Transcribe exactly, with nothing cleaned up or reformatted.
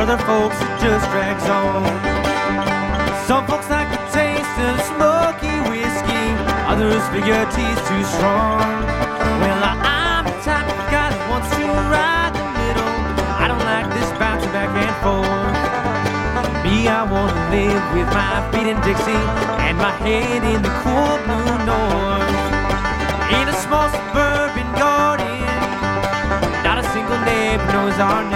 other folks it just drags on. Some folks like the taste of smoky whiskey, others figure tea's too strong. Well, I, I'm the type of guy that wants to ride the middle. I don't like this bouncing back and forth. Me, I want to live with my feet in Dixie and my head in the cool blue north. In a small suburban garden, not a single neighbor knows our name.